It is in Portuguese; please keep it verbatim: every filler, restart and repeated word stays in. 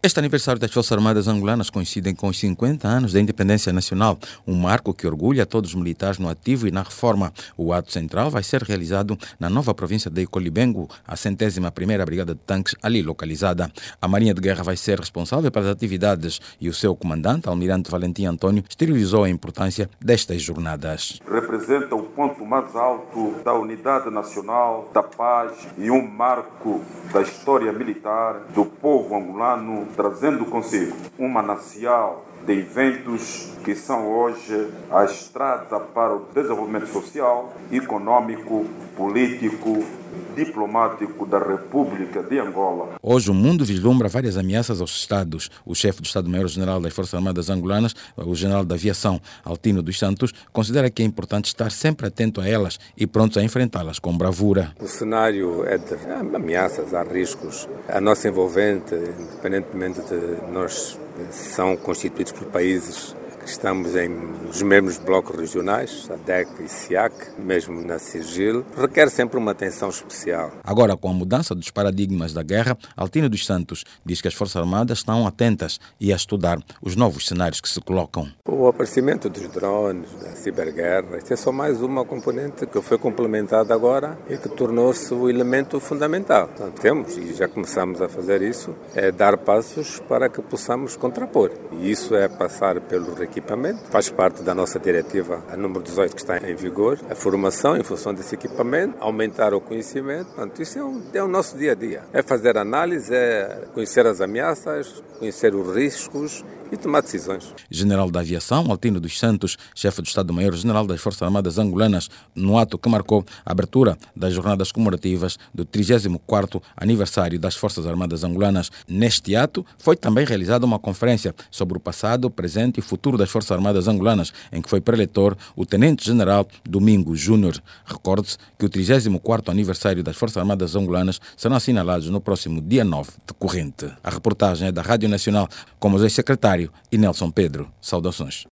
Este aniversário das Forças Armadas Angolanas coincide com os cinquenta anos da independência nacional, um marco que orgulha todos os militares no ativo e na reforma. O ato central vai ser realizado na nova província de Icolibengo, a centésima primeira Brigada de Tanques ali localizada. A Marinha de Guerra vai ser responsável pelas atividades e o seu comandante, Almirante Valentim Antônio, exteriorizou a importância destas jornadas. Representa o ponto mais alto da unidade nacional, da paz e um marco da história militar do povo angolano, trazendo consigo um manancial de eventos que são hoje a estrada para o desenvolvimento social, econômico, político, diplomático da República de Angola. Hoje o mundo vislumbra várias ameaças aos Estados. O chefe do Estado-Maior-General das Forças Armadas Angolanas, o general da Aviação, Altino dos Santos, considera que é importante estar sempre atento a elas e prontos a enfrentá-las com bravura. O cenário é de ameaças, há riscos. A nossa envolvente, independentemente de nós, são constituídos por países que estamos em nos mesmos blocos regionais, a D E C e S I A C, mesmo na sigilo, requer sempre uma atenção especial. Agora, com a mudança dos paradigmas da guerra, Altino dos Santos diz que as Forças Armadas estão atentas e a estudar os novos cenários que se colocam. O aparecimento dos drones, da ciberguerra, isto é só mais uma componente que foi complementada agora e que tornou-se o elemento fundamental. Portanto, temos, e já começamos a fazer isso, é dar passos para que possamos contrapor. E isso é passar pelo equipamento, faz parte da nossa diretiva, a número dezoito, que está em vigor, a formação em função desse equipamento, aumentar o conhecimento, portanto, isso é, um, é o nosso dia a dia. É fazer análise, é conhecer as ameaças, conhecer os riscos e tomar decisões. General da Aviação, Altino dos Santos, chefe do Estado-Maior-General das Forças Armadas Angolanas, no ato que marcou a abertura das jornadas comemorativas do trigésimo quarto aniversário das Forças Armadas Angolanas. Neste ato, foi também realizada uma conferência sobre o passado, presente e futuro das Forças Armadas Angolanas, em que foi preletor o Tenente-General Domingo Júnior. Recorde-se que o trigésimo quarto aniversário das Forças Armadas Angolanas serão assinalados no próximo dia nove de corrente. A reportagem é da Rádio Nacional com o secretário e Nelson Pedro. Saudações.